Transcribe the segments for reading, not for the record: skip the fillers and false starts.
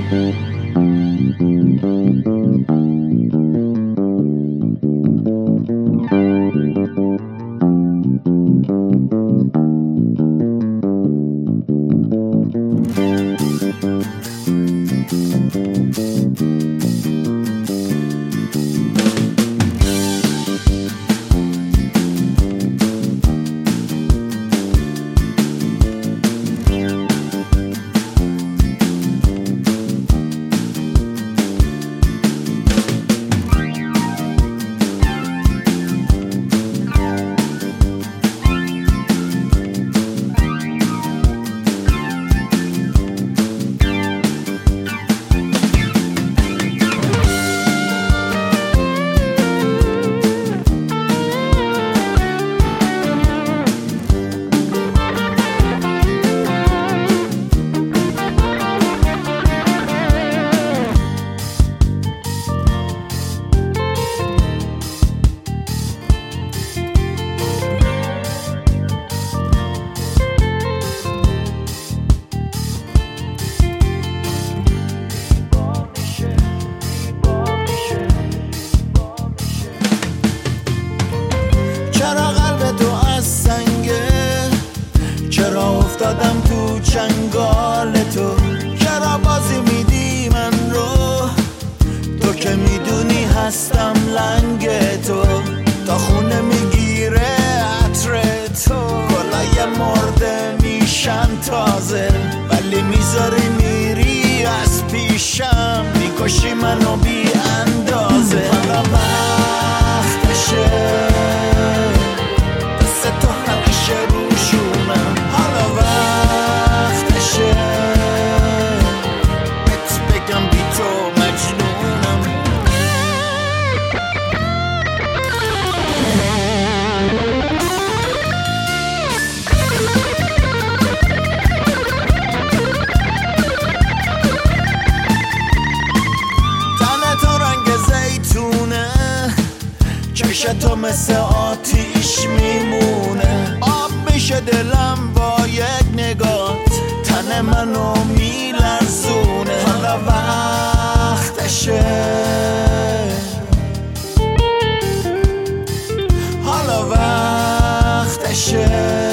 افتادم تو چنگال تو، چرا بازی میدی من رو؟ تو که میدونی هستم لنگ تو، تا خونه میگیره عطر تو، گلای مرده میشن تازه، ولی میذاری میری از پیشم، میکشی منو بی اندازه. حالا وقتشه دست تو همیشه روشونم، حالا وقتشه بهت بگم بی تو مجنونم. تن تو رنگ زیتونه، چشتو مثل آتیش میمونه، آب میشه دلم با یک نگات، تن منو میلرزونه. حالا وقتشه، حالا وقتشه.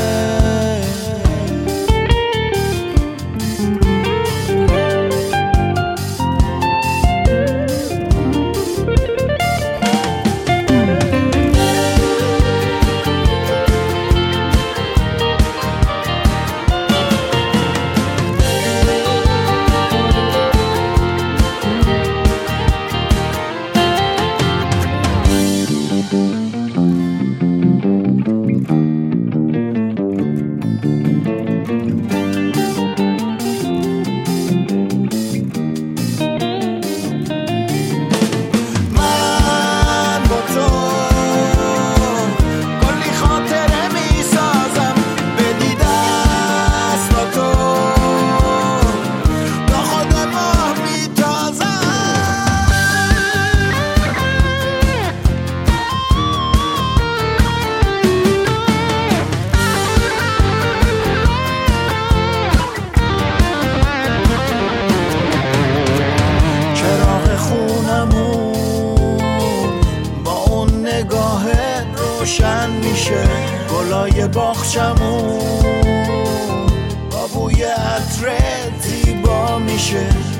روشن میشه گلای باغچمون، با بوی عطر زیبا میشه.